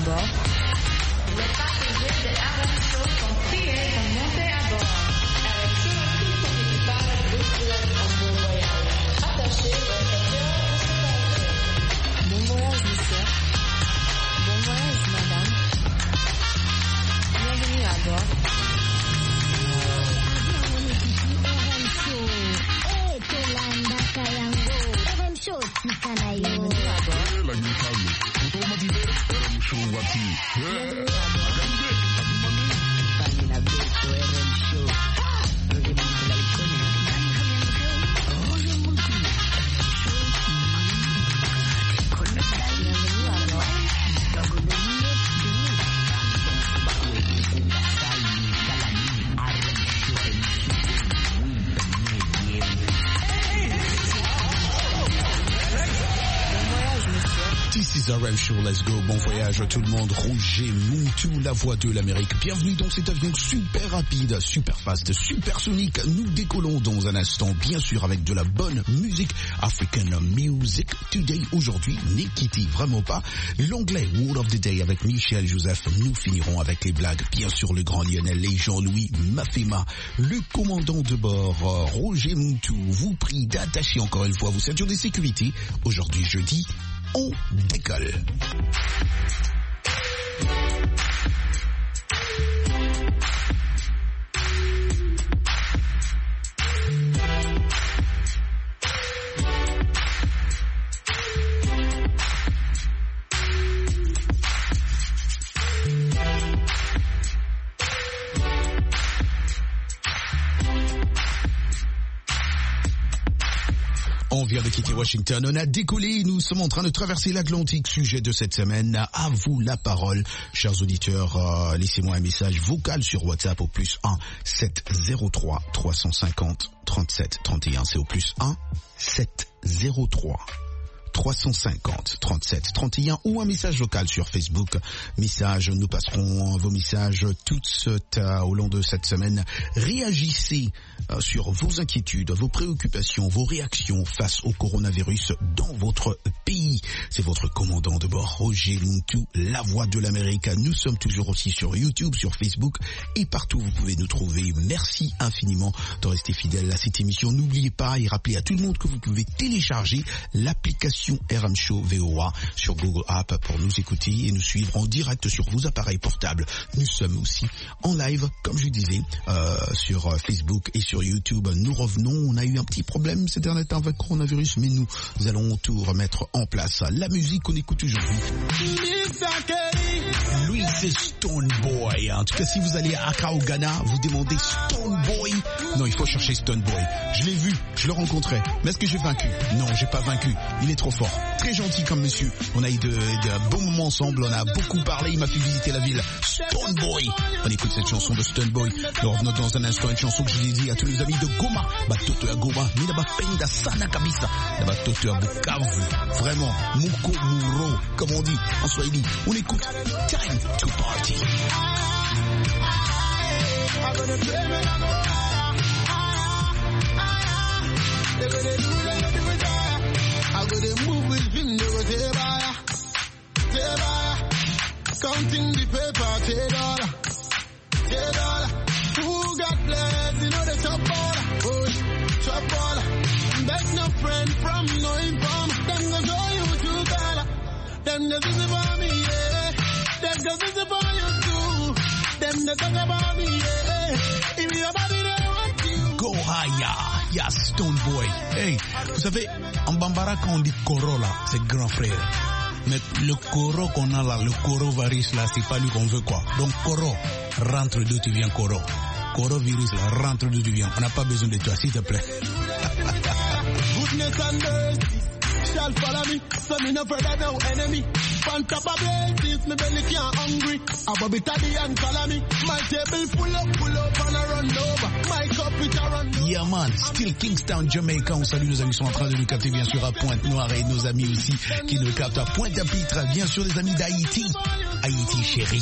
bord. Les passagers de RM Show sont priés de monter à bord. RM Show et tout son équipage vous souhaitent un bon voyage. Attachez votre cœur au sécurité. Bon voyage, monsieur. Bon voyage, madame. Bienvenue à bord. This is RM Show, let's go, bon voyage à tout le monde, Roger Muntu, la voix de l'Amérique. Bienvenue dans cet avion super rapide, super fast, supersonique. Nous décollons dans un instant, bien sûr, avec de la bonne musique, African Music Today. Aujourd'hui, Nikiti, vraiment pas. L'anglais, Word of the Day avec Michel Joseph. Nous finirons avec les blagues, bien sûr, le grand Lionel et Jean-Louis Mafema. Le commandant de bord, Roger Muntu, vous prie d'attacher encore une fois vos ceintures de sécurité. Aujourd'hui, jeudi, on décolle. On vient de quitter Washington, on a décollé, nous sommes en train de traverser l'Atlantique. Sujet de cette semaine, à vous la parole. Chers auditeurs, laissez-moi un message vocal sur WhatsApp au plus 1 703 350 37 31. C'est au plus 1 703 350 37 31 ou un message vocal sur Facebook. Message, nous passerons vos messages toutes au long de cette semaine. Réagissez sur vos inquiétudes, vos préoccupations, vos réactions face au coronavirus dans votre pays. C'est votre commandant de bord, Roger Muntu, la voix de l'Amérique. Nous sommes toujours aussi sur YouTube, sur Facebook et partout vous pouvez nous trouver. Merci infiniment de rester fidèle à cette émission. N'oubliez pas et rappelez à tout le monde que vous pouvez télécharger l'application RM Show VOA sur Google App pour nous écouter et nous suivre en direct sur vos appareils portables. Nous sommes aussi en live, comme je disais, sur Facebook et sur YouTube. Nous revenons, on a eu un petit problème ces derniers temps avec le coronavirus, mais nous allons tout remettre en place. La musique qu'on écoute aujourd'hui, lui c'est Stone Boy. En tout cas, si vous allez à Accra au Ghana, vous demandez Stone Boy. Non, il faut chercher Stone Boy. Je l'ai vu, je le rencontrais. Mais est-ce que j'ai vaincu? Non, j'ai pas vaincu. Il est trop fort. Très gentil comme monsieur. On a eu de bons moments ensemble. On a beaucoup parlé. Il m'a fait visiter la ville. Stone Boy. On écoute cette chanson de Stone Boy. Nous revenons dans un instant. Une chanson que je dédie à tous les amis de Goma. Batoto ya Goma. Minaba Penda Sana Kabisa. Batoto ya Bukavu. Vraiment. Muko Muro. Comme on dit en Swahili. On écoute Time to Party. I go to move with him, they go say bye. Counting the paper, say dollar. Who got blessed, you know the top baller. Oh, top baller. That's no friend from no inform. Them go show you to dollar. Them go visit for me, yeah. Them go visit for you too. Them go talk about me, yeah. If your body they want you. Go higher. Yeah, Stone Boy. Hey, vous savez, en Bambara, quand on dit Corolla, c'est grand frère. Mais le Coro qu'on a là, le Corovirus là, c'est pas lui qu'on veut quoi. Donc Coro, rentre d'où tu viens Coro. Corovirus là, rentre d'où tu viens. On n'a pas besoin de toi, s'il te plaît. Goodness and mercy shall follow me, so me no further no enemy. On top of this, me belly can't hungry. Above it and follow me. My table full up and I run over. My cup it a run over. Yeah man, still Kingstown, Jamaica. On salue nos amis qui sont en train de nous capter bien sûr à Pointe-Noire et nos amis aussi qui nous captent à Pointe-à-Pitre. Bien sûr les amis d'Haïti. Haïti chérie.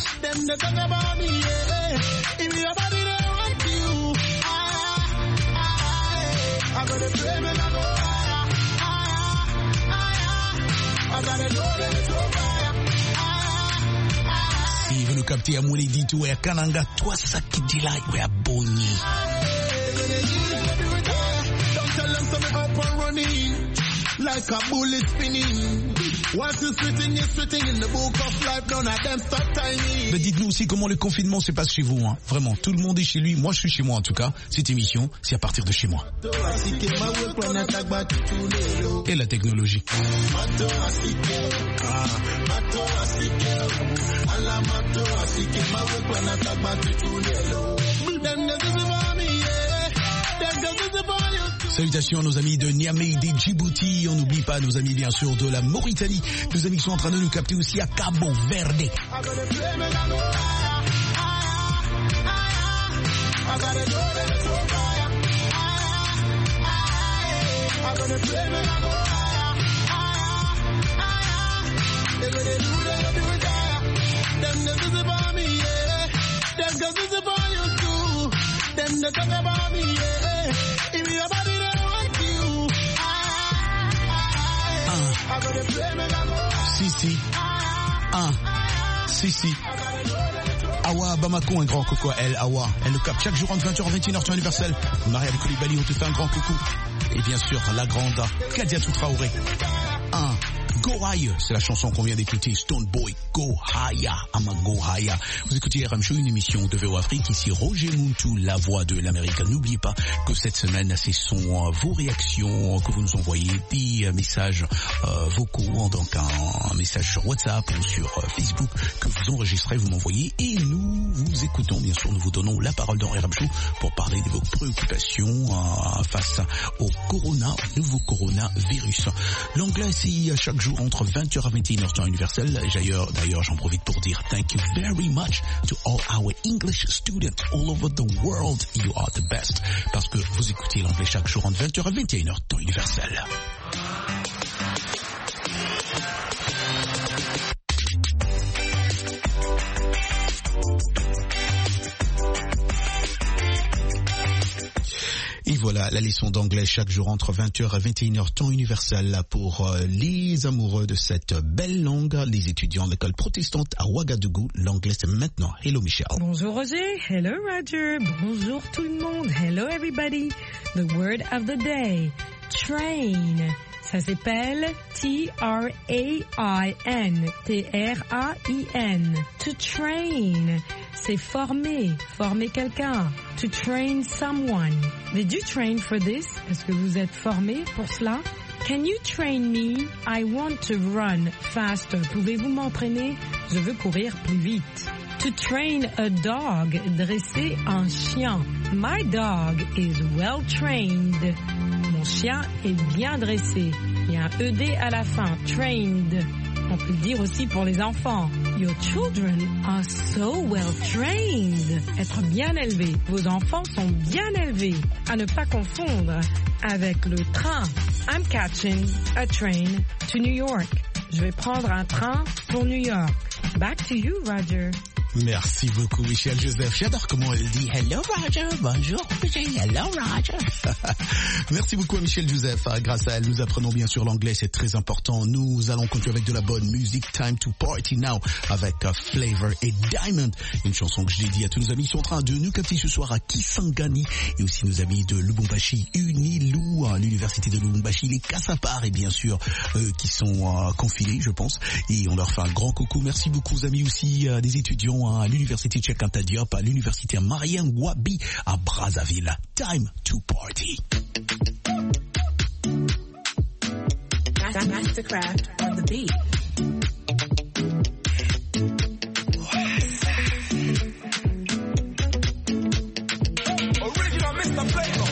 I gotta know that it's over. nous capter à Moulidi tout et à Kananga, toi ça qui dit là, ouais à Boni. Don't tell them to me up and running like a bullet spinning. Once you're sitting in the book of life, none of them stop timing. Mais dites-nous aussi comment le confinement se passe chez vous, hein. Vraiment, tout le monde est chez lui. Moi, je suis chez moi en tout cas. Cette émission, c'est à partir de chez moi. Et la technologie. Salutations à nos amis de Niamey, de Djibouti. On n'oublie pas nos amis bien sûr de la Mauritanie. Nos amis qui sont en train de nous capter aussi à Cabo Verde. Si. Awa Bamako, un grand coucou à elle, Awa. Elle nous capte chaque jour entre 20h et 21h, temps universel. Mariam Koulibaly, on te fait un grand coucou. Et bien sûr, la grande Kadiatou Traoré. Go Higher, c'est la chanson qu'on vient d'écouter, Stone Boy, Go Higher, I'ma Go Higher. Vous écoutez RM Show, une émission de VO Afrique, ici Roger Muntu, la voix de l'Amérique. N'oubliez pas que cette semaine, ce sont vos réactions que vous nous envoyez, des messages vocaux, donc un message sur WhatsApp ou sur Facebook que vous enregistrez, vous m'envoyez et nous vous écoutons, bien sûr, nous vous donnons la parole dans RM Show pour parler de vos préoccupations face au nouveau coronavirus. L'anglais, c'est chaque jour entre 20h et 21h temps universel. D'ailleurs, j'en profite pour dire thank you very much to all our English students all over the world. You are the best. Parce que vous écoutez l'anglais chaque jour entre 20h et 21h temps universel. Et voilà, la leçon d'anglais chaque jour entre 20h et 21h temps universel pour les amoureux de cette belle langue, les étudiants de l'école protestante à Ouagadougou. L'anglais c'est maintenant. Hello Michel. Bonjour Roger. Hello Roger. Bonjour tout le monde. Hello everybody. The word of the day. Train. Ça s'appelle T-R-A-I-N. T-R-A-I-N. To train. C'est former quelqu'un. To train someone. Did you train for this? Est-ce que vous êtes formé pour cela? Can you train me? I want to run faster. Pouvez-vous m'entraîner? Je veux courir plus vite. To train a dog. Dresser un chien. My dog is well trained. Mon chien est bien dressé. Il y a un ED à la fin. Trained. On peut le dire aussi pour les enfants. Your children are so well trained. Être bien élevé. Vos enfants sont bien élevés. À ne pas confondre avec le train. I'm catching a train to New York. Je vais prendre un train pour New York. Back to you, Roger. Merci beaucoup, Michel Joseph. J'adore comment elle dit hello Roger, bonjour Michel, hello Roger. Merci beaucoup à Michel Joseph. Grâce à elle, nous apprenons bien sûr l'anglais, c'est très important. Nous allons continuer avec de la bonne musique. Time to party now avec Flavor et Diamond. Une chanson que je dédie à tous nos amis qui sont en train de nous capter ce soir à Kisangani et aussi nos amis de Lubumbashi, Unilou, l'université de Lubumbashi, les Kassapar et bien sûr qui sont confinés, je pense. Et on leur fait un grand coucou. Merci beaucoup aux amis aussi des étudiants à l'université Cheikh Anta Diop, à l'université Mariam Wabi à Brazzaville. Time to party. Mastercraft on the beat. Original Mr. Flavor.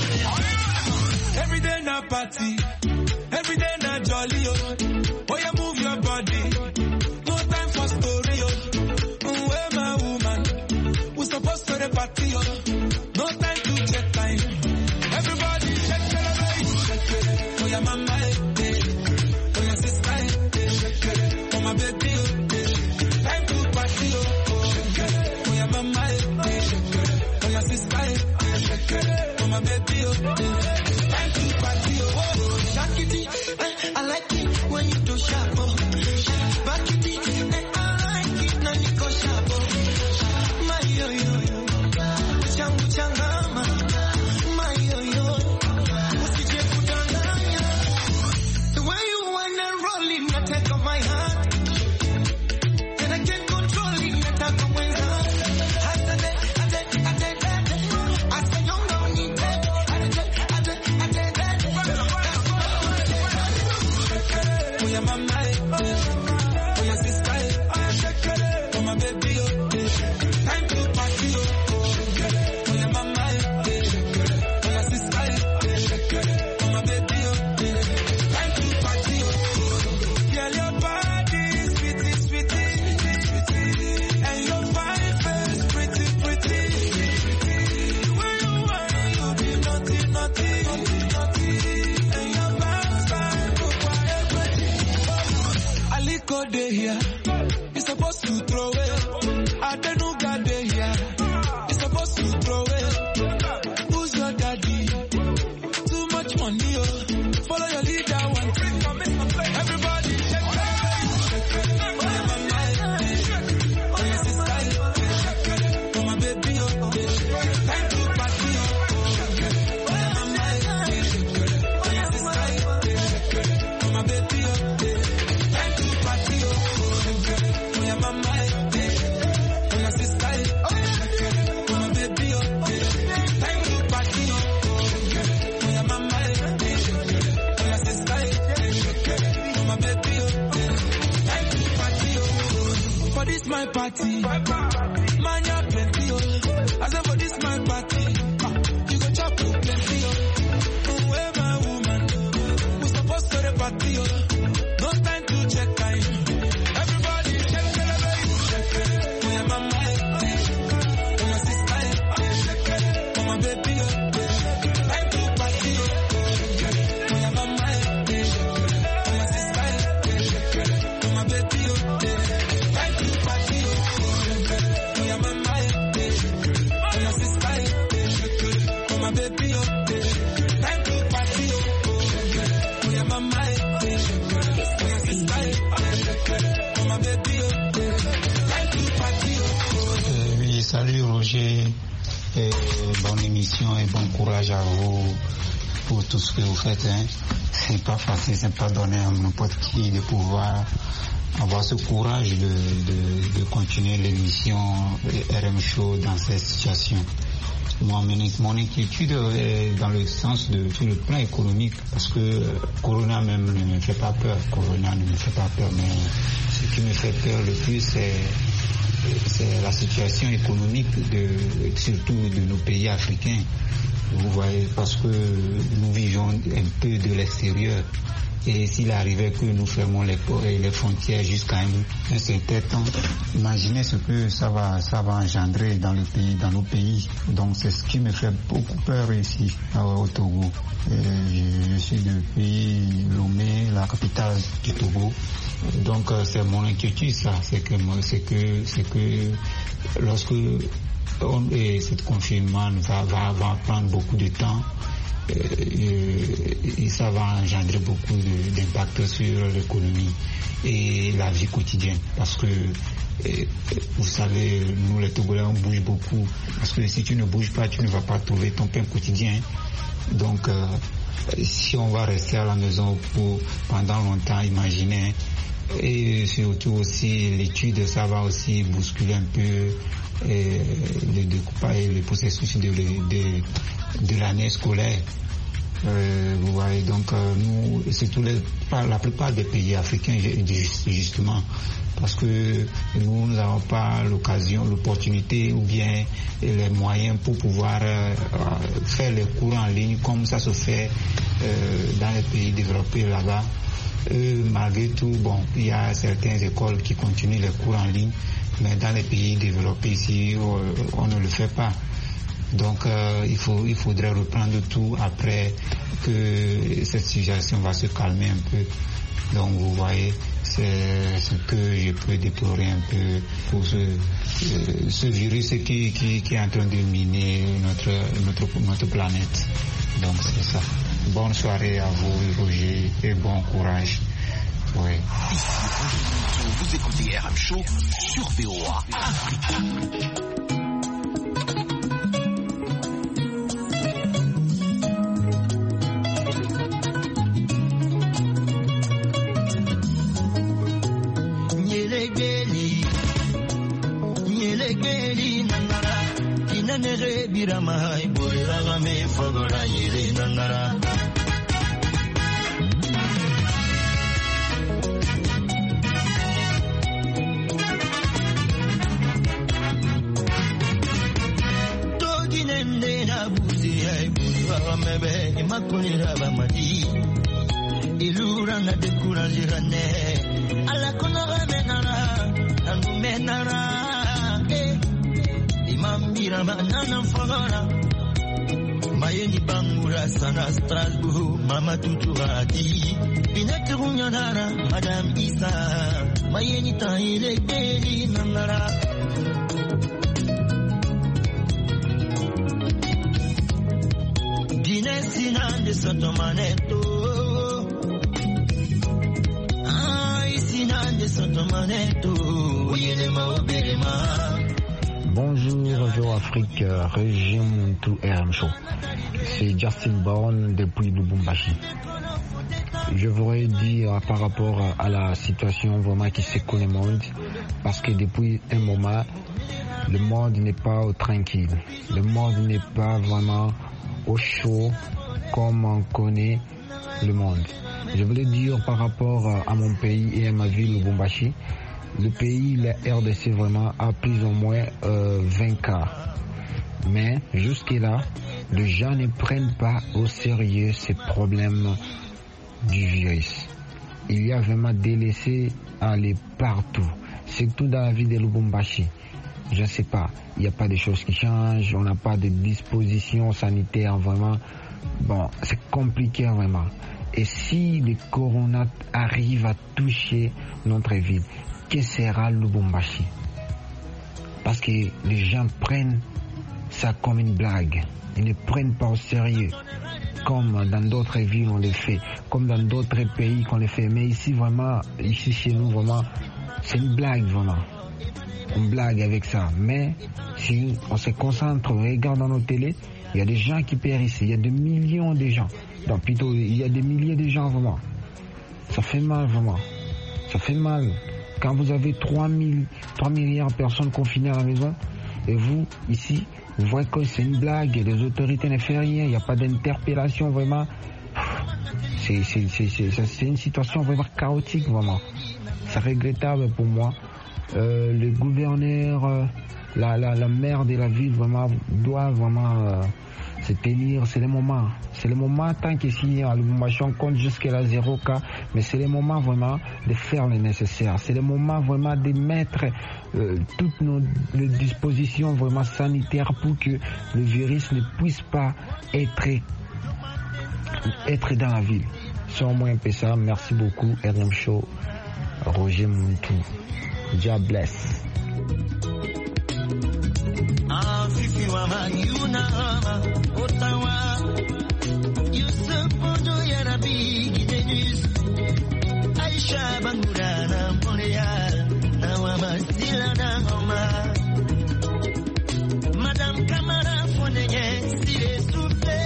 Every day na party, every day na jolly. Oh, you move your body. No time for story. Where my woman? We supposed to the party. No time to check time. Everybody check it. Oh, your mama. Oh, your sister. Oh, my baby. Time to party. Oh, your mama. Oh, your sister. Oh, my baby. Time to party. Oh, Shakity. I like it when you do sharp. Back it. I like it when you go sharp. Salut Roger, et bonne émission et bon courage à vous pour tout ce que vous faites. C'est pas facile, c'est pas donné à n'importe qui de pouvoir avoir ce courage de continuer l'émission RM Show dans cette situation. Moi, mon inquiétude est dans le sens sur le plan économique, parce que Corona même ne me fait pas peur. Corona ne me fait pas peur, mais ce qui me fait peur le plus, c'est la situation économique surtout de nos pays africains. Vous voyez, parce que nous vivons un peu de l'extérieur. Et s'il arrivait que nous fermons les frontières jusqu'à un certain temps, imaginez ce que ça va engendrer dans nos pays. Donc c'est ce qui me fait beaucoup peur ici au Togo. Je suis depuis Lomé, la capitale du Togo. Donc c'est mon inquiétude, ça, c'est que lorsque ce confinement va prendre beaucoup de temps, et ça va engendrer beaucoup d'impact sur l'économie et la vie quotidienne, parce que vous savez, nous les Togolais on bouge beaucoup, parce que si tu ne bouges pas, tu ne vas pas trouver ton pain quotidien. Donc si on va rester à la maison pendant longtemps, imaginez. Et surtout aussi l'étude, ça va aussi bousculer un peu le processus de l'année scolaire. Vous voyez, donc nous, surtout la plupart des pays africains, justement, parce que nous n'avons pas l'opportunité ou bien les moyens pour pouvoir faire les cours en ligne comme ça se fait dans les pays développés là-bas. Malgré tout, il y a certaines écoles qui continuent les cours en ligne, mais dans les pays développés ici, on ne le fait pas. Donc il faudrait reprendre tout après que cette situation va se calmer un peu. Donc vous voyez, c'est ce que je peux déplorer un peu pour ce virus qui est en train de miner notre planète. Donc c'est ça. Bonne soirée à vous, Roger, et bon courage. Oui. Vous écoutez RM Show sur VOA Africa. bira mahai boira game fogora yiri nangara Togi nende na buzi ai boira game be makuni raba madi ilura na decouragera ne alla konora menara anu menara Mambira manana fogora Mayeni bangura sana Strasbourg Mama tuturati Binete runyanara Madame Isa Mayeni tahile beli nangara Dinesi nande sotomaneto Ay sinande sotomaneto Uyele maoberema Bonjour Radio Afrique, Régime Muntu RM Show. C'est Justin Brown depuis Lubumbashi. Je voudrais dire par rapport à la situation vraiment qui secoue le monde, parce que depuis un moment, le monde n'est pas tranquille. Le monde n'est pas vraiment au chaud comme on connaît le monde. Je voulais dire par rapport à mon pays et à ma ville Lubumbashi, le pays, la RDC vraiment a plus ou moins 20 cas. Mais jusque-là, les gens ne prennent pas au sérieux ces problèmes du virus. Il y a vraiment des laissés aller partout, surtout dans la ville de Lubumbashi. Je ne sais pas, il n'y a pas de choses qui changent, on n'a pas de dispositions sanitaires vraiment. Bon, c'est compliqué vraiment. Et si le corona arrive à toucher notre ville, que sera Lubumbashi? Parce que les gens prennent ça comme une blague. Ils ne prennent pas au sérieux. Comme dans d'autres villes on le fait, comme dans d'autres pays qu'on le fait. Mais ici vraiment, ici chez nous vraiment, c'est une blague vraiment. On blague avec ça. Mais si on se concentre, on regarde dans nos télés, il y a des gens qui périssent. Il y a des millions de gens. Donc plutôt, il y a des milliers de gens vraiment. Ça fait mal vraiment. Ça fait mal. Quand vous avez 3 milliards de personnes confinées à la maison, et vous, ici, vous voyez que c'est une blague, les autorités ne font rien, il n'y a pas d'interpellation vraiment. C'est une situation vraiment chaotique, vraiment. C'est regrettable pour moi. Le gouverneur, la maire de la ville, vraiment, doit vraiment se tenir. C'est le moment. C'est le moment, tant qu'ici, à Lubumbashi, on compte jusqu'à la 0 cas, mais c'est le moment vraiment de faire le nécessaire. C'est le moment vraiment de mettre toutes nos dispositions vraiment sanitaires pour que le virus ne puisse pas être dans la ville. C'est au moins un peu ça. Merci beaucoup, RM Show, Roger Muntu. God bless. Fifi wama yuna Ottawa Yusuf Bodo Yarabi Gidenus Aisha Bangurana Montréal Nawama Silana Homa Madame Kamara Foneye Sire Soufflé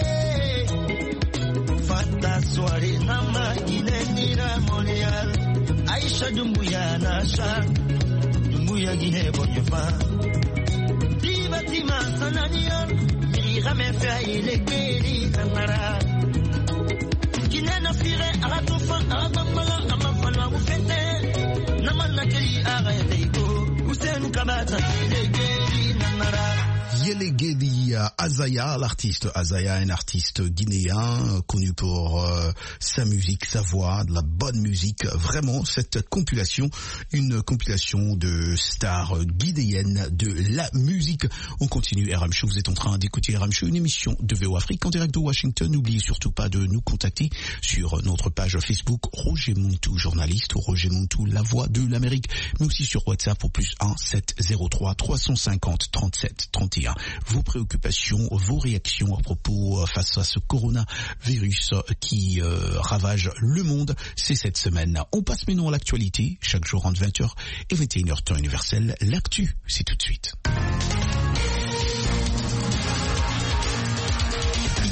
Fata Soare Nama Ginenira Montréal Aisha Dumbuya Nasha Dumbuya Guinée Bonyefa Tima sananion, mira me fait les guéris Namara. Kinena fire aratofa abamala amafalwa ufete. Namana keli arayeko, usen kabata les guéris Namara. Yelegedi Azaya, l'artiste Azaya, un artiste guinéen connu pour sa musique, sa voix, de la bonne musique. Vraiment, cette compilation, une compilation de stars guinéennes de la musique. On continue RM Show, vous êtes en train d'écouter RM Show, une émission de VO Afrique en direct de Washington. N'oubliez surtout pas de nous contacter sur notre page Facebook Roger Muntu, journaliste, ou Roger Muntu, la voix de l'Amérique, mais aussi sur WhatsApp au +1 703 350 37 31. Vos préoccupations, vos réactions à propos face à ce coronavirus qui ravage le monde, c'est cette semaine. On passe maintenant à l'actualité, chaque jour entre 20h et 21h temps universel. L'actu, c'est tout de suite.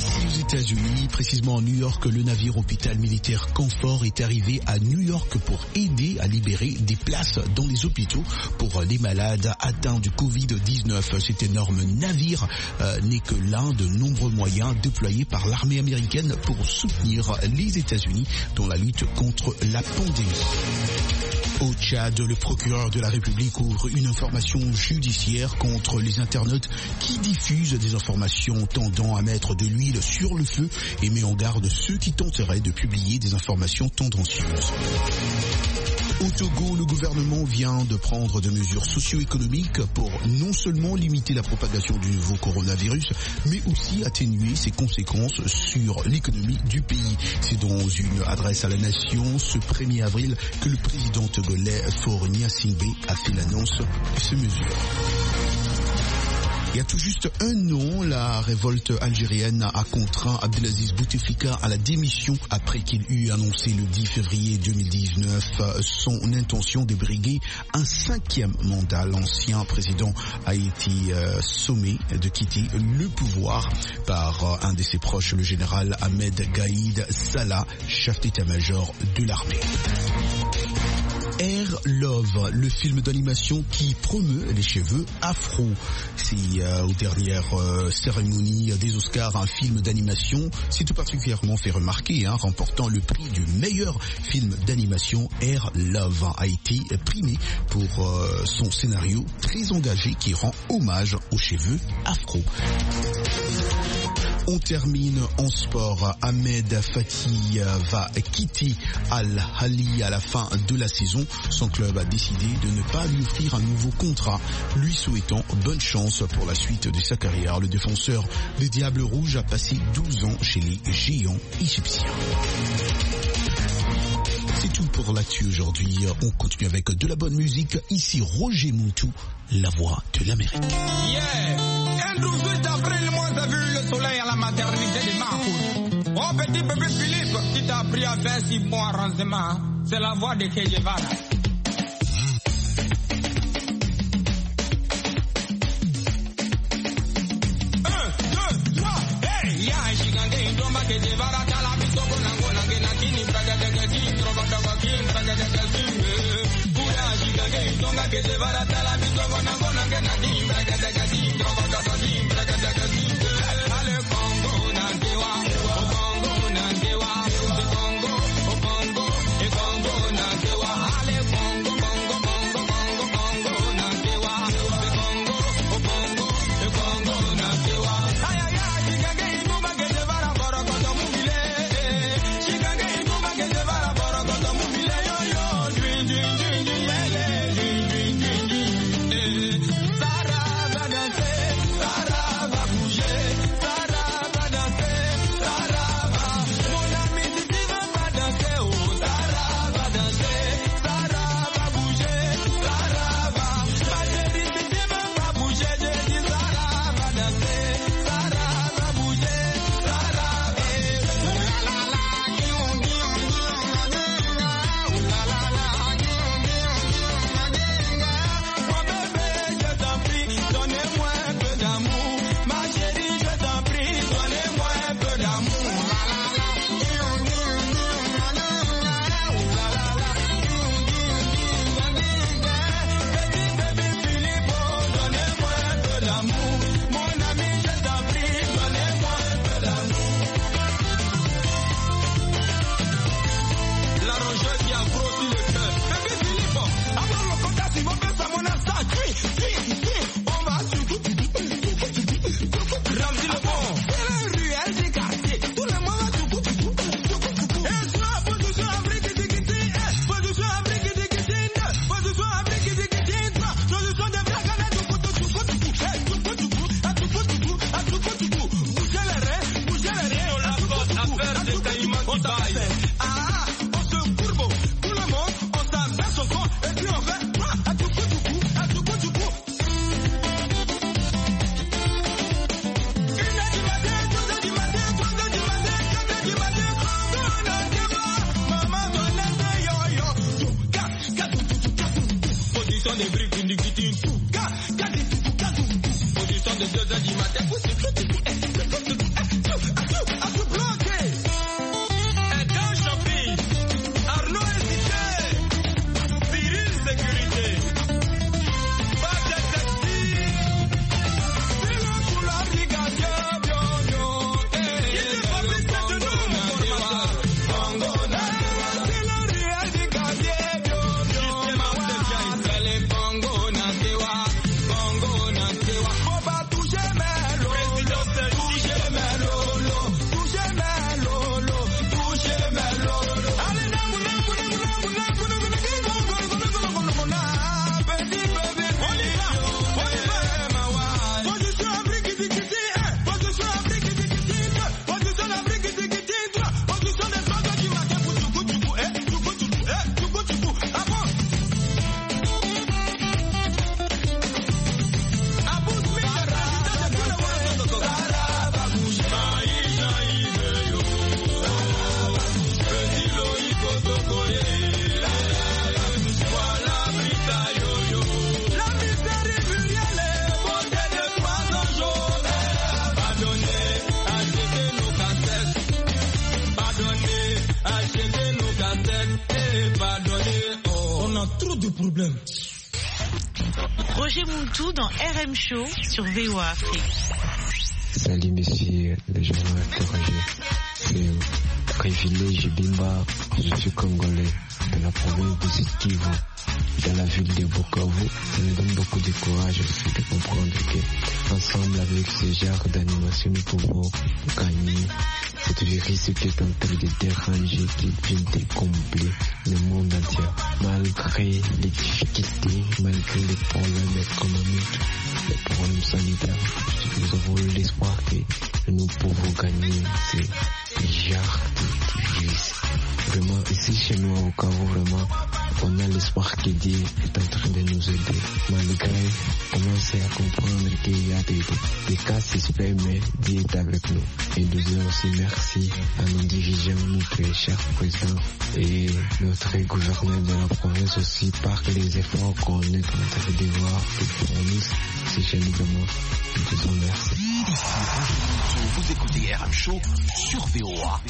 États-Unis, précisément à New York, le navire hôpital militaire Comfort est arrivé à New York pour aider à libérer des places dans les hôpitaux pour les malades atteints du Covid-19. Cet énorme navire n'est que l'un de nombreux moyens déployés par l'armée américaine pour soutenir les États-Unis dans la lutte contre la pandémie. Au Tchad, le procureur de la République ouvre une information judiciaire contre les internautes qui diffusent des informations tendant à mettre de l'huile sur le feu et met en garde ceux qui tenteraient de publier des informations tendancieuses. Au Togo, le gouvernement vient de prendre des mesures socio-économiques pour non seulement limiter la propagation du nouveau coronavirus, mais aussi atténuer ses conséquences sur l'économie du pays. C'est dans une adresse à la nation ce 1er avril que le président togolais Faure Gnassingbé a fait l'annonce de ces mesures. Il y a tout juste un an, la révolte algérienne a contraint Abdelaziz Bouteflika à la démission après qu'il eut annoncé le 10 février 2019 son intention de briguer un 5e mandat. L'ancien président a été sommé de quitter le pouvoir par un de ses proches, le général Ahmed Gaïd Salah, chef d'état-major de l'armée. Air Love, le film d'animation qui promeut les cheveux afro. C'est aux dernières cérémonies des Oscars, un film d'animation s'est tout particulièrement fait remarquer, remportant le prix du meilleur film d'animation. Air Love a été primé pour son scénario très engagé qui rend hommage aux cheveux afro. On termine en sport. Ahmed Fati va quitter Al-Ahly à la fin de la saison. Son club a décidé de ne pas lui offrir un nouveau contrat, lui souhaitant bonne chance pour la suite de sa carrière. Le défenseur des Diables Rouges a passé 12 ans chez les géants égyptiens. C'est tout pour l'actu aujourd'hui. On continue avec de la bonne musique. Ici Roger Moutou, la voix de l'Amérique. Yeah, un 18 avril, moi j'ai vu le soleil à la maternité de Mahfouz. Oh petit bébé Philippe, qui t'a appris à faire 6 mois arrangement, c'est la voix de Che Guevara. de problème. Roger Muntu dans RM Show sur VOA Afrique. Salut messieurs, les gens interrogés. C'est un privilège Bimba, je suis congolais de la province de Sud-Kivu, dans la ville de Bukavu. Ça me donne beaucoup de courage aussi de comprendre que ensemble avec ce genre d'animation nous pouvons gagner cette virus qui est en train de déranger, qui vient de combler le monde entier. Malgré les difficultés, malgré les problèmes économiques, les problèmes sanitaires, nous avons l'espoir que nous pouvons gagner ces genres de virus. Vraiment, ici chez nous au Bukavu, vraiment, on a l'espoir que Dieu est en train de nous aider. Malgré commencer à comprendre qu'il y a des cas suspects, mais Dieu est avec nous. Et nous disons aussi merci à nos dirigeants, notre cher président et notre gouverneur de la province aussi, par les efforts qu'on est en train de voir qu'ils fournissent. C'est chez nous vraiment. Nous disons merci. Vous écoutez RM Show sur VOA.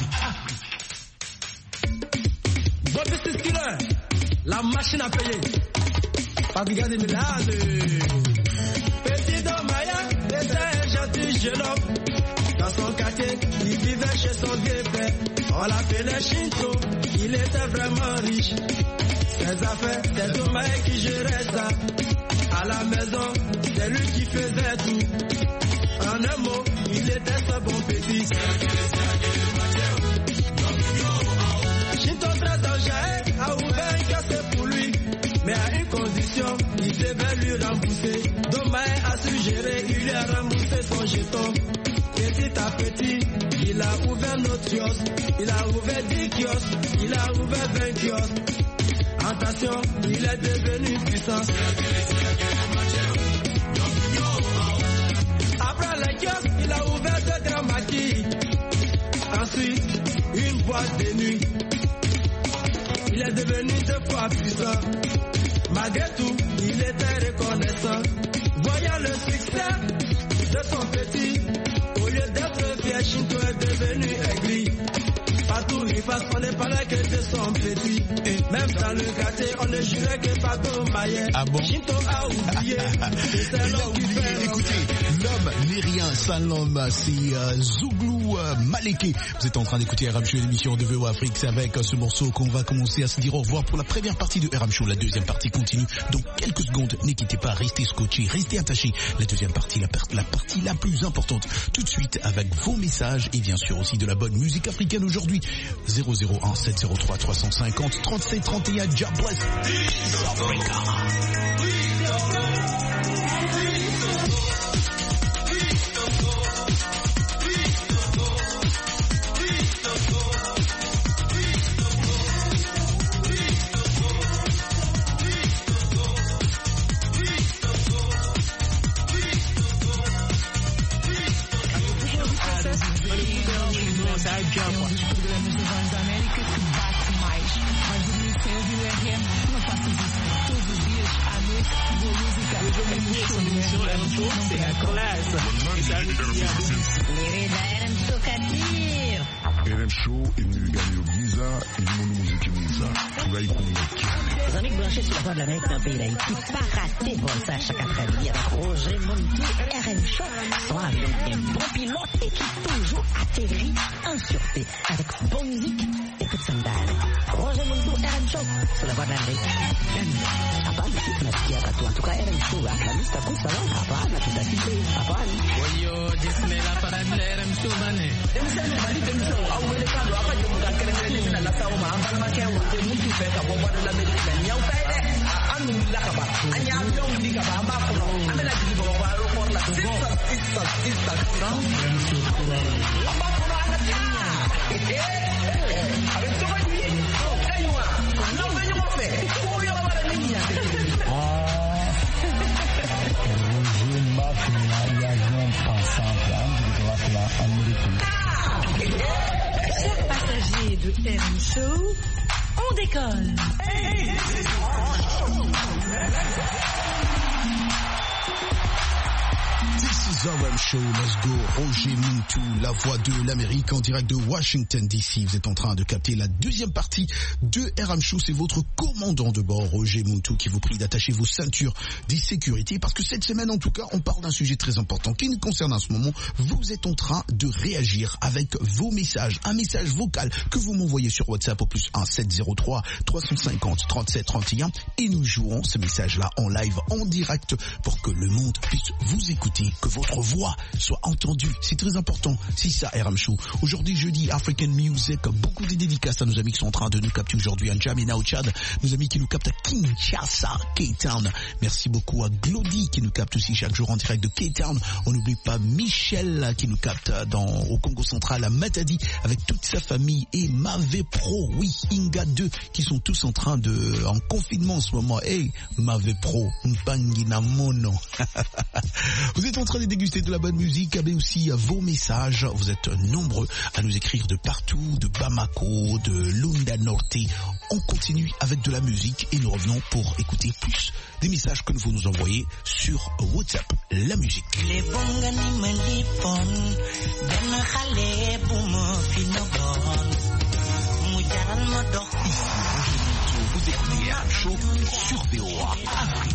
Bobby Siskiller, la machine à payer. Pas de garder mes dames. Petit Domaya était un gentil jeune homme. Dans son quartier, il vivait chez son vieux père. On l'appelait Shinto, il était vraiment riche. Ses affaires, c'est Domaya qui gérait ça. À la maison, c'est lui qui faisait tout. En un mot, il était ce bon petit. Shinto très dangereux, a ouvert un casse pour lui. Mais à une condition, il devait lui rembourser. Domaine a su gérer, il lui a remboursé son jeton. Petit à petit, il a ouvert notre kiosque. Il a ouvert 10 kiosques, il a ouvert 20 kiosques. Attention, il est devenu puissant. Après les kiosques, il a ouvert 2 grands maquis. Ensuite, une boîte de nuit. Il est devenu 2 fois puissant. Malgré tout, il était reconnaissant. Voyant le succès de son petit, au lieu d'être fier, Shinto est devenu aigri. Partout il passe, on ne parlait que de son petit. Et même dans le quartier, on ne jurait que par Dombaye. Ah bon? Shinto a oublié. C'est l'homme qui fait. Écoutez, l'homme n'est rien sans l'homme, c'est Zouglou Maleke. Vous êtes en train d'écouter RM Show, l'émission de VOA Afrique. C'est avec ce morceau qu'on va commencer à se dire au revoir pour la première partie de RM Show. La deuxième partie continue dans quelques secondes. Ne quittez pas, restez scotchés, restez attachés. La deuxième partie, la partie la plus importante. Tout de suite avec vos messages et bien sûr aussi de la bonne musique africaine aujourd'hui. 001 703 350 37 31 God bless Africa. RM Show imeganyiro byiza irimo n'umuziki mwiza turayikunda. Les amis branchés sur la voie de l'Amérique dans le pays d'Haïti, pas rater bon ça chaque après-midi avec Roger Muntu et RM Show sont avec un bon pilote et qui toujours atterrit en sûreté avec bonne musique et toute sandale. Roger Muntu et RM Show sur la voie de l'Amérique. Hapana, si tunasikia katu. En tout cas, RM Show, la lista kusa leo hapana, tutasikia hapana. Oyo, jismela para RM Show bane. Demsema bali demsema au wele kando hapa ndio mtakelele tena la sawa amba make wote mtu peka bomba de la America ni au pede anu la kaba anya ndio ndika ba amba kono amela jibo ba ro por la go ista amba kono anatia a ver cómo ni aywa no venyo mo fe ko yo ba la niña Chers passagers de RM Show, on décolle. This is RM Show, let's go. Roger Muntu, la voix de l'Amérique en direct de Washington DC. Vous êtes en train de capter la deuxième partie de RM Show. C'est votre commandant de bord, Roger Muntu, qui vous prie d'attacher vos ceintures de sécurité. Parce que cette semaine, en tout cas, on parle d'un sujet très important qui nous concerne en ce moment. Vous êtes en train de réagir avec vos messages. Un message vocal que vous m'envoyez sur WhatsApp au plus 1 703 350 37 31. Et nous jouons ce message-là en live, en direct, pour que le monde puisse vous écouter, que votre voix soit entendue. C'est très important. C'est ça, RM Show. Aujourd'hui, jeudi, African Music. Beaucoup de dédicaces à nos amis qui sont en train de nous capter aujourd'hui à N'Djamena au Tchad. Nos amis qui nous captent à Kinshasa, K-Town. Merci beaucoup à Glody qui nous capte aussi chaque jour en direct de K-Town. On n'oublie pas Michel qui nous capte au Congo central, à Matadi, avec toute sa famille. Et Mavé Pro, oui, Inga 2, qui sont tous en confinement en ce moment. Hey, Mavé Pro, Mpangina Mono. Vous êtes en train de déguster de la bonne musique, mais aussi vos messages. Vous êtes nombreux à nous écrire de partout, de Bamako, de Lunda Norte. On continue avec de la musique et nous revenons pour écouter plus des messages que vous nous envoyez sur WhatsApp. La musique. Vous écoutez un show sur VOA Afrique.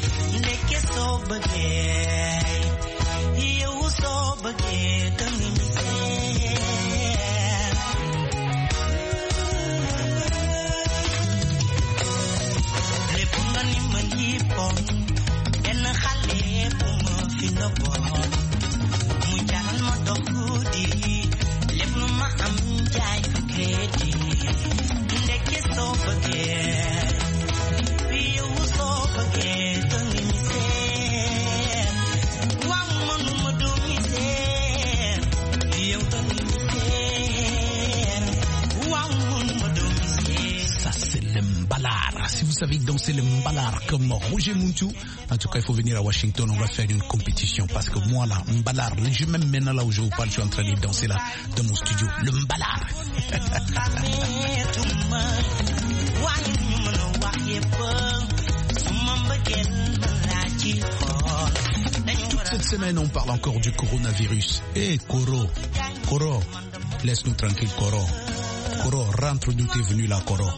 Si vous savez danser le mbalar comme Roger Muntu, en tout cas il faut venir à Washington, on va faire une compétition parce que moi là, mbalar, je même maintenant là où je vous parle, je suis en train de danser là dans mon studio, le mbalar. Toute cette semaine on parle encore du coronavirus. Eh Coro, laisse-nous tranquille Coro, rentre d'où t'es venu là Coro.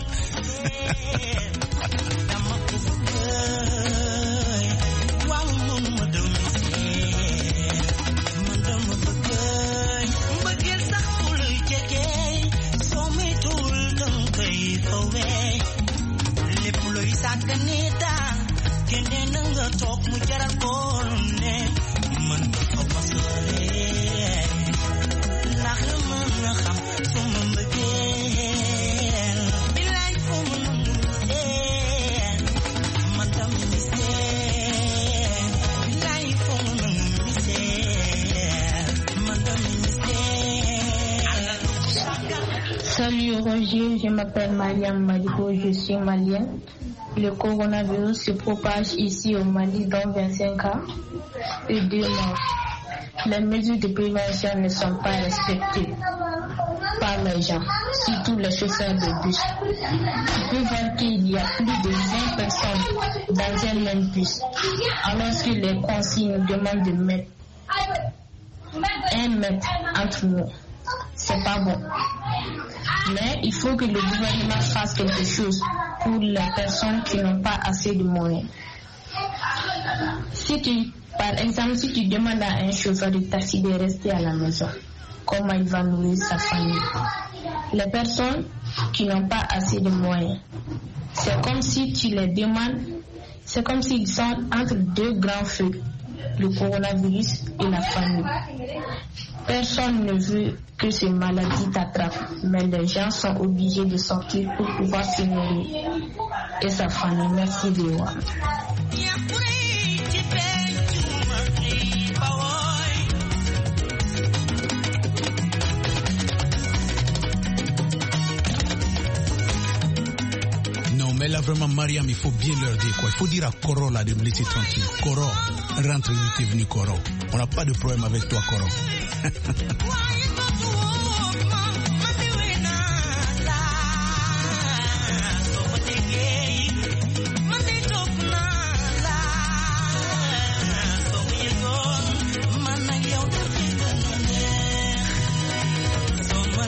Salut Roger, je m'appelle Mariam Maliko, je suis malienne. Le coronavirus se propage ici au Mali dans 25 cas et 2 morts. Les mesures de prévention ne sont pas respectées par les gens, surtout les chauffeurs de bus. Tu peux voir qu'il y a plus de 20 personnes dans un même bus, alors que les consignes demandent de mettre 1 mètre entre nous. C'est pas bon. Mais il faut que le gouvernement fasse quelque chose pour les personnes qui n'ont pas assez de moyens. Par exemple, si tu demandes à un chauffeur de taxi de rester à la maison, comment il va nourrir sa famille? Les personnes qui n'ont pas assez de moyens, c'est comme si tu les demandes, c'est comme s'ils sont entre 2 grands feux, le coronavirus et la famille. Personne ne veut que ces maladies t'attrapent, mais les gens sont obligés de sortir pour pouvoir se nourrir et sa famille. Merci de voir. Non, mais là vraiment, Mariam, il faut bien leur dire quoi. Il faut dire à Coro là de me laisser tranquille. Coro, rentre où t'es venu, Coro. On n'a pas de problème avec toi, Coro.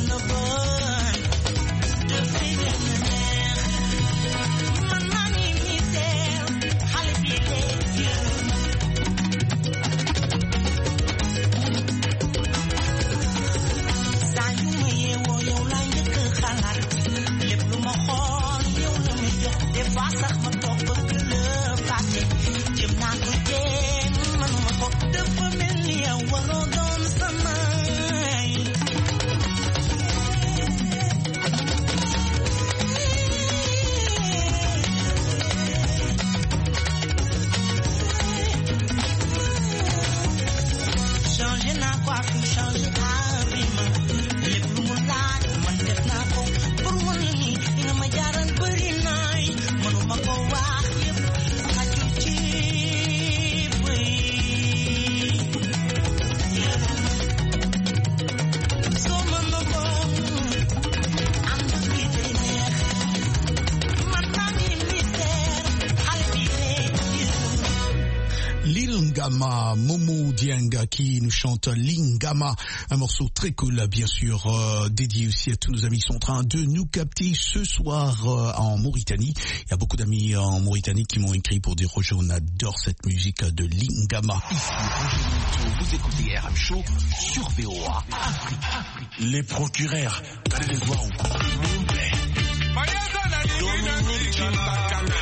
Lingama, Momo Dianga qui nous chante Lingama, un morceau très cool bien sûr, dédié aussi à tous nos amis qui sont en train de nous capter ce soir en Mauritanie. Il y a beaucoup d'amis en Mauritanie qui m'ont écrit pour dire Roger, on adore cette musique de Lingama. Ici Roger Monteau, vous écoutez RM Show sur VOA Afrique. Les procureurs, allez les voir au complet. Dominique Chimbakana.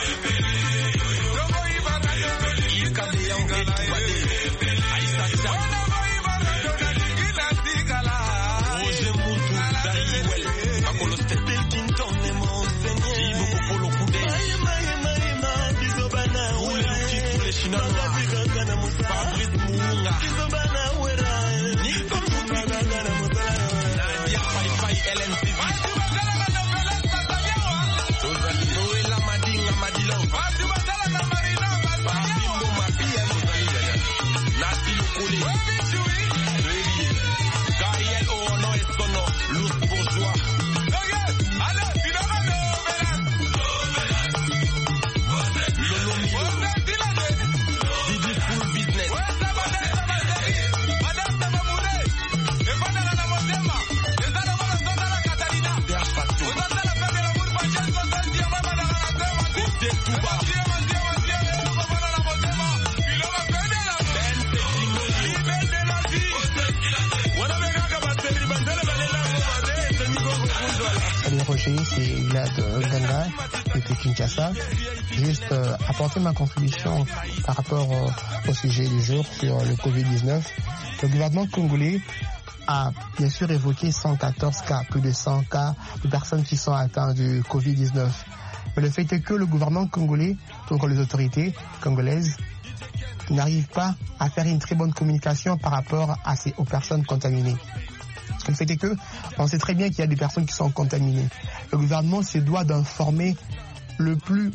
C'est Glad Ganga depuis Kinshasa. Juste apporter ma contribution par rapport au sujet du jour sur le Covid-19. Le gouvernement congolais a bien sûr évoqué 114 cas, plus de 100 cas de personnes qui sont atteintes du Covid-19. Mais le fait est que le gouvernement congolais, donc les autorités congolaises, n'arrivent pas à faire une très bonne communication par rapport aux personnes contaminées. Le fait est que on sait très bien qu'il y a des personnes qui sont contaminées. Le gouvernement se doit d'informer le plus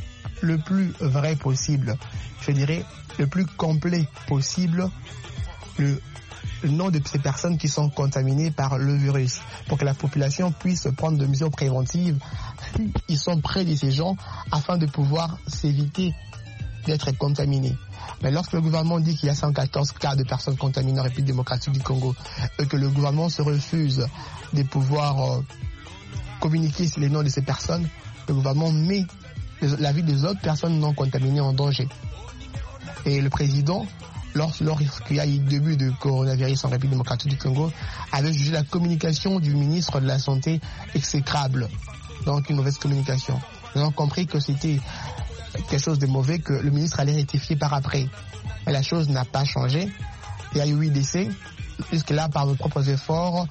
vrai possible, je dirais le plus complet possible, le nom de ces personnes qui sont contaminées par le virus, pour que la population puisse prendre des mesures préventives s'ils sont près de ces gens, afin de pouvoir s'éviter d'être contaminés. Mais lorsque le gouvernement dit qu'il y a 114 cas de personnes contaminées en République démocratique du Congo et que le gouvernement se refuse de pouvoir communiquer sur les noms de ces personnes, le gouvernement met la vie des autres personnes non contaminées en danger. Et le président, lorsqu'il y a eu le début de coronavirus en République démocratique du Congo, avait jugé la communication du ministre de la Santé exécrable. Donc une mauvaise communication. Nous avons compris que c'était quelque chose de mauvais que le ministre allait rectifier par après. Mais la chose n'a pas changé. Il y a eu 8 décès. Jusque-là, par nos propres efforts,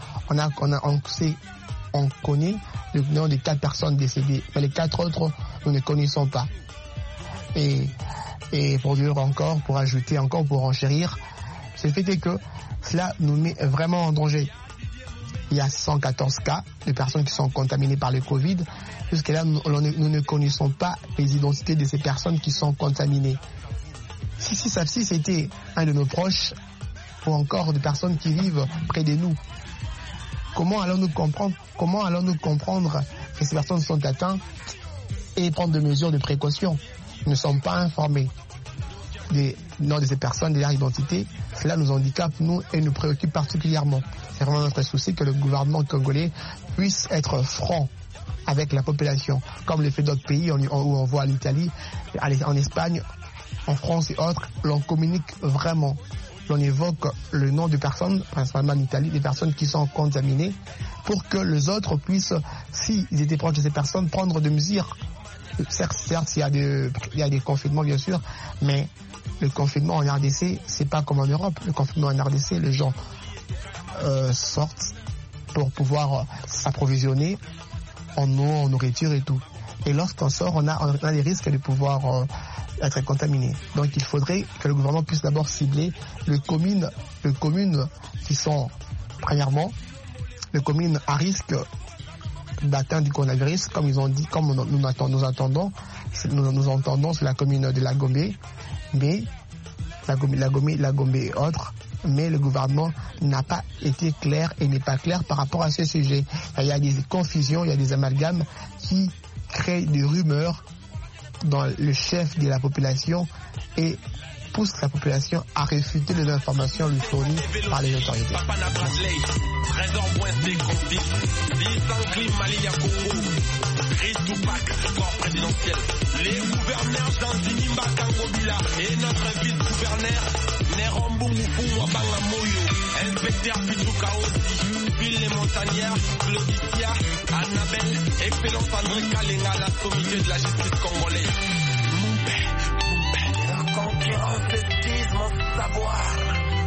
on connaît le nom des 4 personnes décédées. Mais les 4 autres, nous ne connaissons pas. Et pour dire encore, pour ajouter encore, pour enchérir, c'est le fait est que cela nous met vraiment en danger. Il y a 114 cas de personnes qui sont contaminées par le Covid. Jusque-là, nous ne connaissons pas les identités de ces personnes qui sont contaminées. Si c'était un de nos proches, ou encore des personnes qui vivent près de nous, comment allons-nous comprendre que ces personnes sont atteintes et prendre des mesures de précaution? Nous ne sommes pas informés. des noms de ces personnes, de leur identité, cela nous handicape, nous, et nous préoccupe particulièrement. C'est vraiment notre souci que le gouvernement congolais puisse être franc avec la population, comme le fait d'autres pays où on voit l'Italie, en Espagne, en France et autres, l'on communique vraiment. L'on évoque le nom de personnes, principalement en Italie, des personnes qui sont contaminées, pour que les autres puissent, s'ils étaient proches de ces personnes, prendre des mesures. Certes, il y a des confinements, bien sûr, mais le confinement en RDC, c'est pas comme en Europe. Le confinement en RDC, les gens sortent pour pouvoir s'approvisionner en eau, en nourriture et tout. Et lorsqu'on sort, on a des risques de pouvoir être contaminé. Donc il faudrait que le gouvernement puisse d'abord cibler les communes qui sont, premièrement, les communes à risque d'atteinte du coronavirus, comme ils ont dit, comme nous entendons, c'est la commune de la Gombe, mais la Gombe et autres, mais le gouvernement n'a pas été clair et n'est pas clair par rapport à ce sujet. Il y a des confusions, il y a des amalgames qui créent des rumeurs dans le chef de la population et pousse la population à réfuter les informations lui fournies par les autorités. Les gouverneurs Jean-Zinimba Kangobila et notre vice-gouverneur Nerombo Moufou Wabanga Moyo, inspecteur Pitouka aussi, Ville les Montagnards, Claudicia, Annabelle, Excellence André Kalinga, la comité de la justice congolaise. La concurrence estime mon savoir.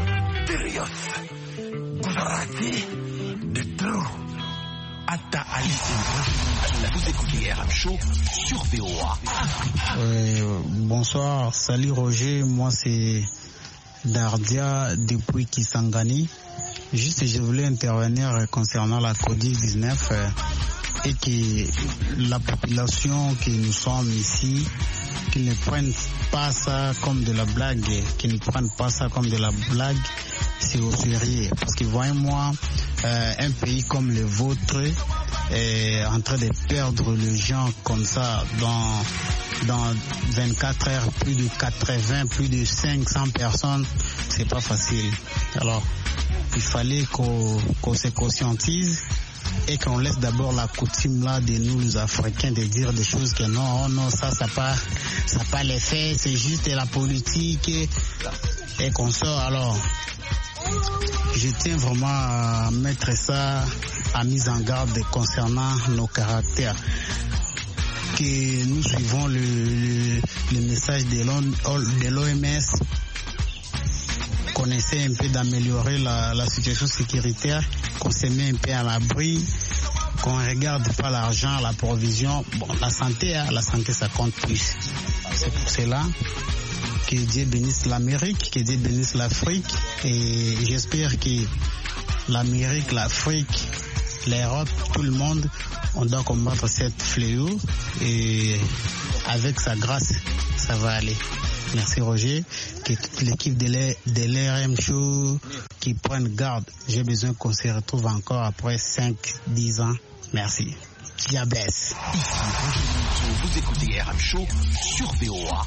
Dirios, Gujarati, de trop. Atta Ali, vous écoutez RM Show sur VOA. Bonsoir, salut Roger, moi c'est Dardia depuis Kisangani. Juste je voulais intervenir concernant la COVID-19 et que la population que nous sommes ici, qu'ils ne prennent pas ça comme de la blague, c'est au sérieux. Parce que voyez-moi, un pays comme le vôtre est en train de perdre les gens comme ça dans 24 heures, plus de 80, plus de 500 personnes, c'est pas facile. Alors, il fallait qu'on se conscientise et qu'on laisse d'abord la coutume là de nous les Africains de dire des choses que non, ça pas l'effet, c'est juste la politique et qu'on sort. Alors, je tiens vraiment à mettre ça à mise en garde concernant nos caractères. Que nous suivons le message de l'OMS, qu'on essaie un peu d'améliorer la situation sécuritaire, qu'on se met un peu à l'abri, qu'on ne regarde pas l'argent, la provision. Bon, la santé ça compte plus. C'est pour cela que Dieu bénisse l'Amérique, que Dieu bénisse l'Afrique, et j'espère que l'Amérique, l'Afrique, l'Europe, tout le monde, on doit combattre cette fléau et avec sa grâce, ça va aller. Merci Roger, que toute l'équipe de l'RM Show qui prenne garde. J'ai besoin qu'on se retrouve encore après 5-10 ans. Merci. Diabès. Vous écoutez RM Show sur VOA.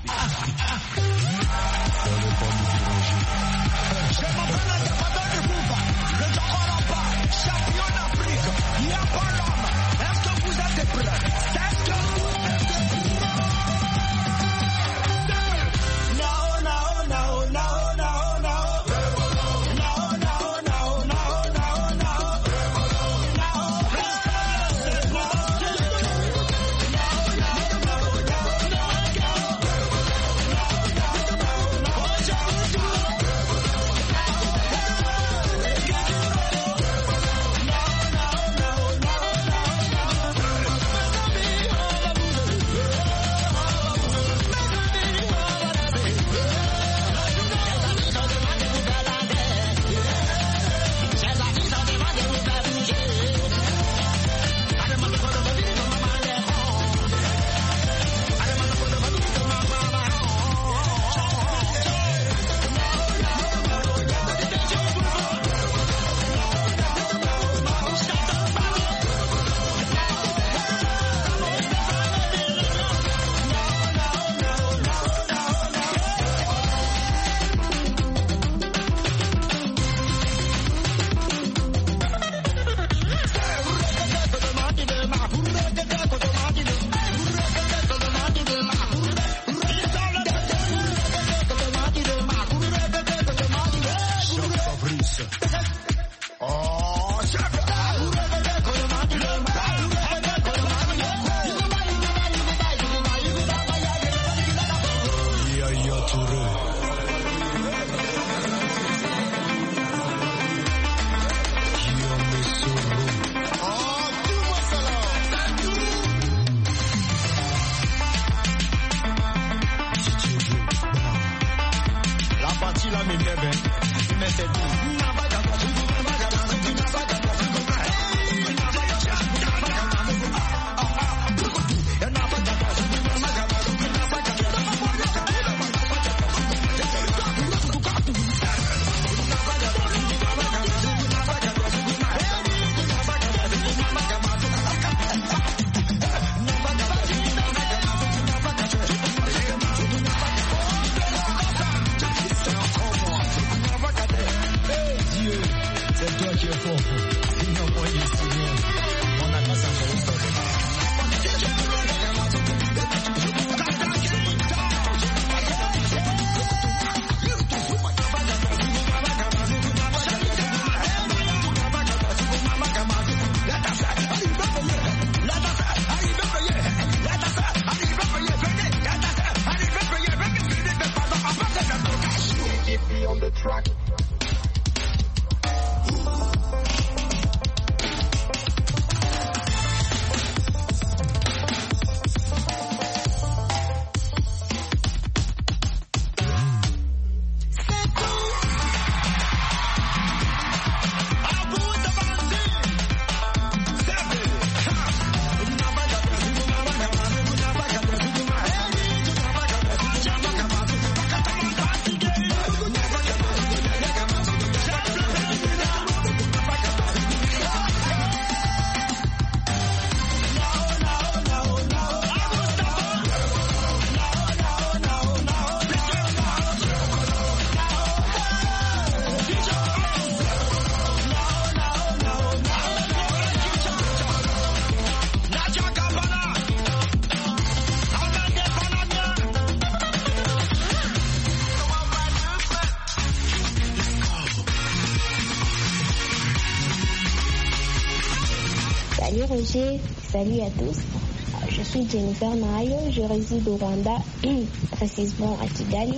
Salut Roger, salut à tous. Je suis Jennifer Nayo, je réside au Rwanda, précisément à Kigali.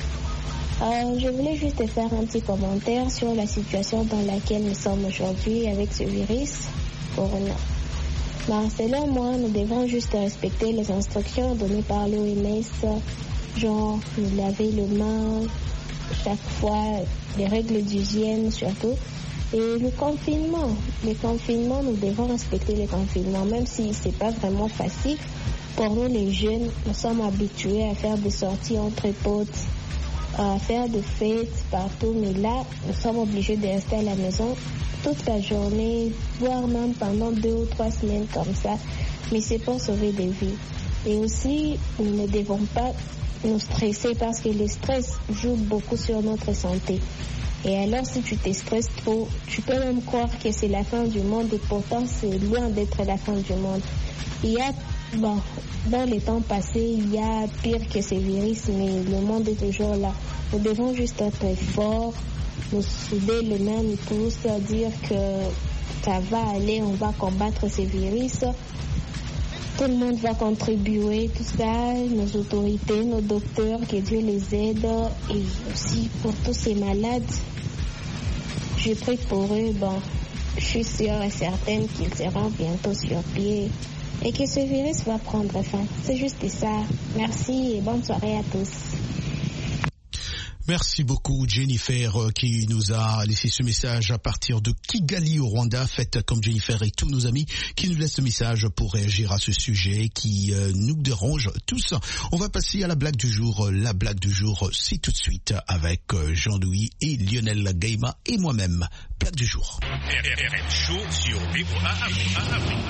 Je voulais juste faire un petit commentaire sur la situation dans laquelle nous sommes aujourd'hui avec ce virus, Corona. Selon moi, nous devons juste respecter les instructions données par l'OMS, genre nous laver les mains chaque fois, les règles d'hygiène surtout. Et le confinement, nous devons respecter le confinement, même si c'est pas vraiment facile. Pour nous les jeunes, nous sommes habitués à faire des sorties entre potes, à faire des fêtes partout, mais là, nous sommes obligés de rester à la maison toute la journée, voire même pendant 2 ou 3 semaines comme ça, mais c'est pour sauver des vies. Et aussi, nous ne devons pas nous stresser parce que le stress joue beaucoup sur notre santé. Et alors, si tu te stresses trop, tu peux même croire que c'est la fin du monde et pourtant, c'est loin d'être la fin du monde. Il y a, dans les temps passés, il y a pire que ces virus, mais le monde est toujours là. Nous devons juste être forts, nous souder les mains tous, dire que ça va aller, on va combattre ces virus. Tout le monde va contribuer, tout ça, nos autorités, nos docteurs, que Dieu les aide. Et aussi pour tous ces malades, je prie pour eux. Je suis sûre et certaine qu'ils seront bientôt sur pied et que ce virus va prendre fin. C'est juste ça. Merci et bonne soirée à tous. Merci beaucoup Jennifer qui nous a laissé ce message à partir de Kigali au Rwanda. Faites comme Jennifer et tous nos amis qui nous laissent ce message pour réagir à ce sujet qui nous dérange tous. On va passer à la blague du jour. La blague du jour, c'est tout de suite avec Jean-Louis et Lionel Gaïma et moi-même. Blague du jour. RM Show sur VOA Afrique.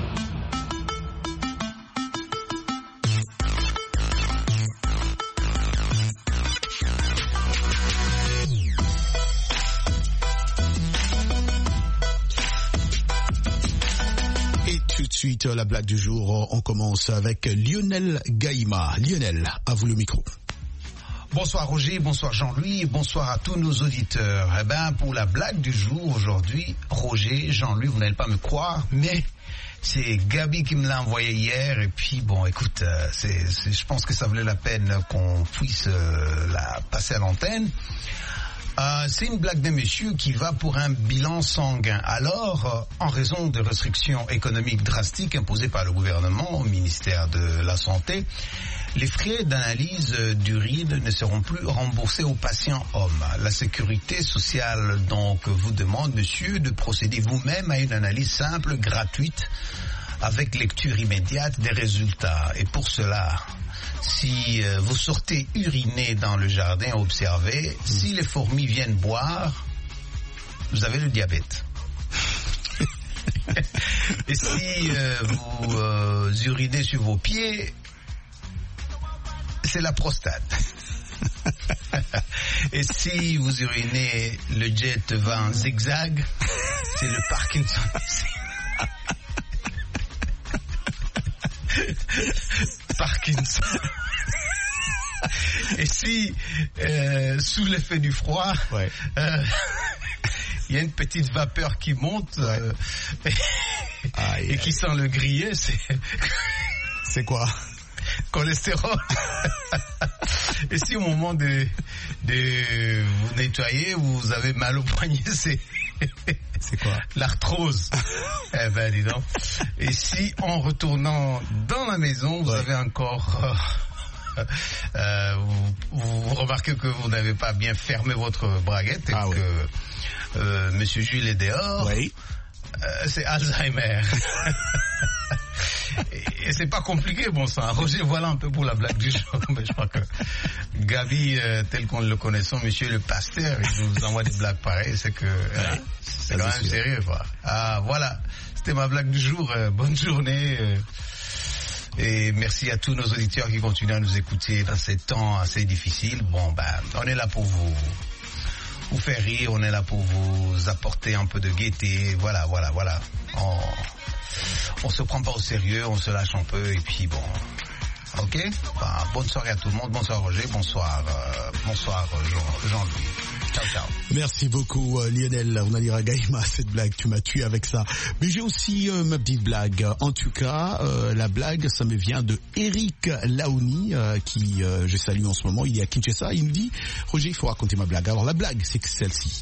Tout de suite, la blague du jour, on commence avec Lionel Gaïma. Lionel, à vous le micro. Bonsoir Roger, bonsoir Jean-Louis, bonsoir à tous nos auditeurs. Pour la blague du jour aujourd'hui, Roger, Jean-Louis, vous n'allez pas me croire, mais c'est Gabi qui me l'a envoyé hier et puis écoute, je pense que ça valait la peine qu'on puisse la passer à l'antenne. C'est une blague d'un monsieur qui va pour un bilan sanguin. Alors, en raison de restrictions économiques drastiques imposées par le gouvernement au ministère de la Santé, les frais d'analyse d'urine ne seront plus remboursés aux patients hommes. La sécurité sociale donc vous demande, monsieur, de procéder vous-même à une analyse simple, gratuite, avec lecture immédiate des résultats. Et pour cela, si vous sortez uriner dans le jardin, observez, si les fourmis viennent boire, vous avez le diabète. Et si vous urinez sur vos pieds, c'est la prostate. Et si vous urinez, le jet va en zigzag, c'est le Parkinson. Parkinson. Et si, sous l'effet du froid, il y a une petite vapeur qui monte et qui sent le grillé, c'est quoi? Cholestérol. Et si au moment de vous nettoyer, vous avez mal au poignet, c'est quoi? L'arthrose. Eh ben, dis donc. Et si en retournant dans la maison, vous avez encore... vous remarquez que vous n'avez pas bien fermé votre braguette et que Monsieur Jules est dehors. Oui. C'est Alzheimer. Et c'est pas compliqué, bon sang. Roger, voilà un peu pour la blague du jour. Mais je crois que Gabi, tel qu'on le connaissons, monsieur le pasteur, il nous envoie des blagues pareilles, c'est que c'est quand même sérieux, quoi. Ah, voilà. C'était ma blague du jour. Bonne journée. Et merci à tous nos auditeurs qui continuent à nous écouter dans ces temps assez difficiles. Bon, on est là pour vous faire rire, on est là pour vous apporter un peu de gaieté. Voilà. On se prend pas au sérieux, on se lâche un peu et puis bon. Ok. Bonne soirée à tout le monde. Bonsoir Roger. Bonsoir Jean-Louis. Ciao. Merci beaucoup Lionel. On a dit à Gaïma, cette blague, tu m'as tué avec ça. Mais j'ai aussi ma petite blague. En tout cas, la blague, ça me vient de Eric Laouni, qui je salue en ce moment. Il est à Kinshasa. Il me dit, Roger, il faut raconter ma blague. Alors la blague, c'est que celle-ci.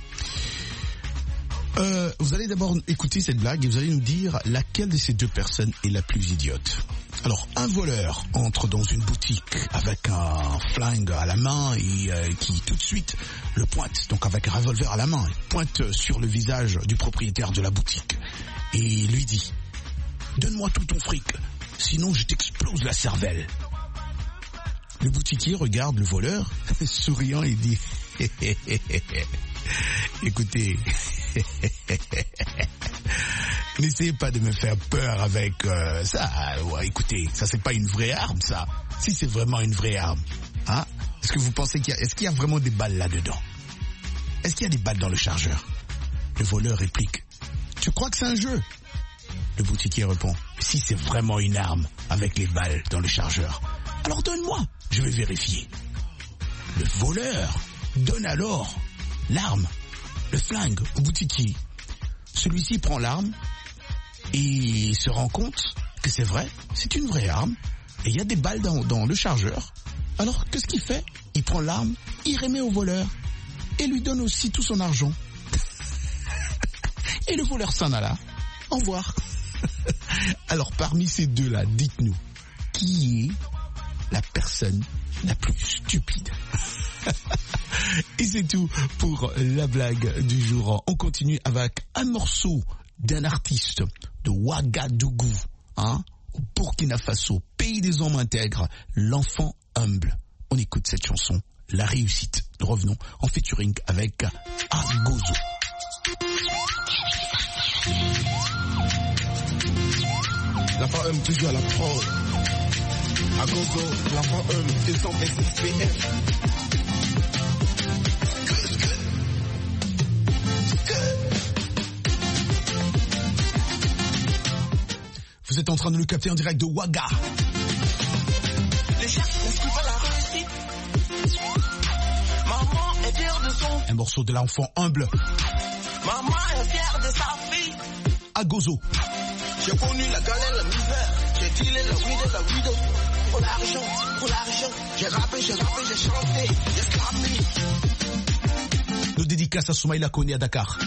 Vous allez d'abord écouter cette blague et vous allez nous dire laquelle de ces deux personnes est la plus idiote. Alors, un voleur entre dans une boutique avec un flingue à la main et qui tout de suite le pointe, donc avec un revolver à la main, pointe sur le visage du propriétaire de la boutique et lui dit « Donne-moi tout ton fric, sinon je t'explose la cervelle ». Le boutiquier regarde le voleur, souriant et dit « Écoutez, n'essayez pas de me faire peur avec ça. Écoutez, ça c'est pas une vraie arme, ça. Si c'est vraiment une vraie arme, hein? Est-ce que vous pensez est-ce qu'il y a vraiment des balles là-dedans? Est-ce qu'il y a des balles dans le chargeur? Le voleur réplique, tu crois que c'est un jeu? Le boutiquier répond, si c'est vraiment une arme avec les balles dans le chargeur, alors donne-moi, je vais vérifier. Le voleur donne alors l'arme, le flingue au boutiquier. Celui-ci prend l'arme et se rend compte que c'est vrai, c'est une vraie arme et il y a des balles dans le chargeur. Alors qu'est-ce qu'il fait? Il prend l'arme, il remet au voleur et lui donne aussi tout son argent. Et le voleur s'en alla. Au revoir. Alors parmi ces deux-là, dites-nous, qui est la personne la plus stupide? Et c'est tout pour la blague du jour. On continue avec un morceau d'un artiste de Ouagadougou, au Burkina Faso, pays des hommes intègres, l'enfant humble. On écoute cette chanson, La réussite. Nous revenons en featuring avec Agozo. L'enfant humble toujours à la prod. Agozo, l'enfant humble, ils sont SSPF. Vous êtes en train de le capter en direct de Ouaga. Les chefs n'excluent pas la réussite. Maman est fière de son. Un morceau de l'enfant humble. Maman est fière de sa fille. Agozo. J'ai connu la galère, la misère. J'ai dealé la widow. Pour l'argent. J'ai rappé, j'ai chanté. J'ai scrappé. Nos dédicaces à Soumaïla Kone à Dakar.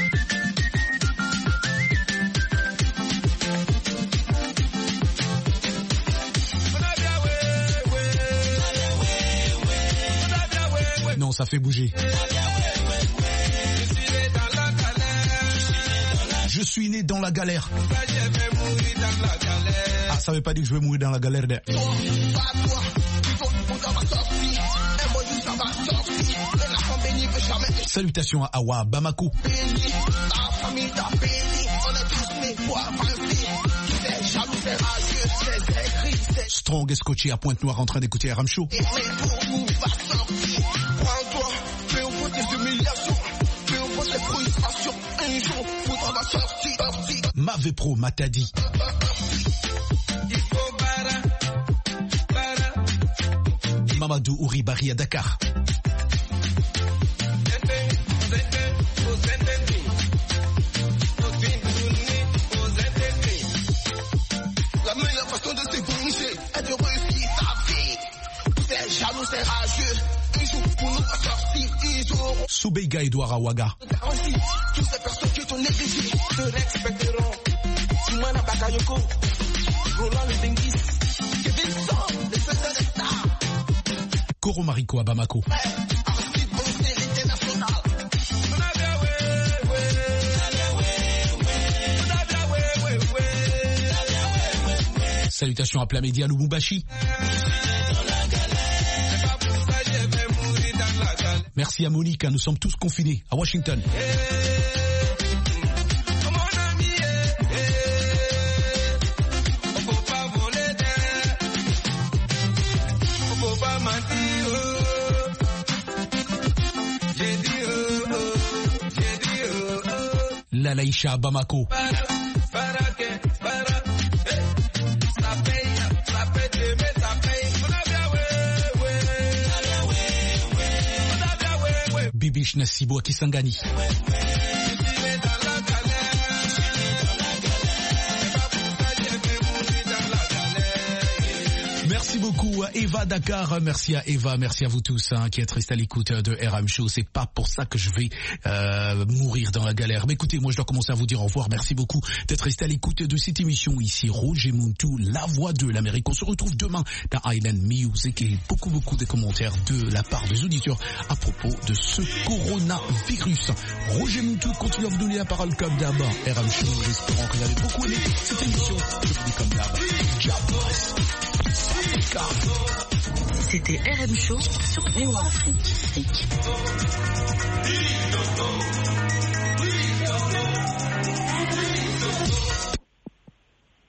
Non, ça fait bouger. Je suis né dans la galère. Ah, ça veut pas dire que je vais mourir dans la galère. Salutations à Awa Bamako. Strong et scotché à Pointe-Noire en train d'écouter RM Show. Mavepro Matadi. Mamadou Ouribari à Dakar. La meilleure façon de se venger est de réussir sa vie. C'est jaloux, c'est rageux. Un jour pour nous sortir, ils auront Soubeiga Edouard Awaga. garanti. Toutes ces personnes qui t'ont négligé te respecteront. Soumana Bakayoko, Roland le Bengis, Kevin Song, les faiseurs des stars. Koro Mariko à Bamako. Aristide Bonnet, l'international. Salutations à Plamédia Lubumbashi. Merci à Monica, nous sommes tous confinés à Washington. Lalaïcha à Bamako. Bibish Nassibo à Kisangani. Merci beaucoup à Eva Dakar, merci à Eva, merci à vous tous qui êtes restés à l'écoute de RM Show. C'est pas pour ça que je vais mourir dans la galère. Mais écoutez, moi je dois commencer à vous dire au revoir. Merci beaucoup d'être restés à l'écoute de cette émission. Ici Roger Muntu, la voix de l'Amérique. On se retrouve demain dans Island Music et beaucoup de commentaires de la part des auditeurs à propos de ce coronavirus. Roger Muntu continue à vous donner la parole comme d'hab. RM Show, j'espère que vous avez beaucoup aimé cette émission. Je vous dis comme d'hab. C'était RM Show sur VOA Afrique.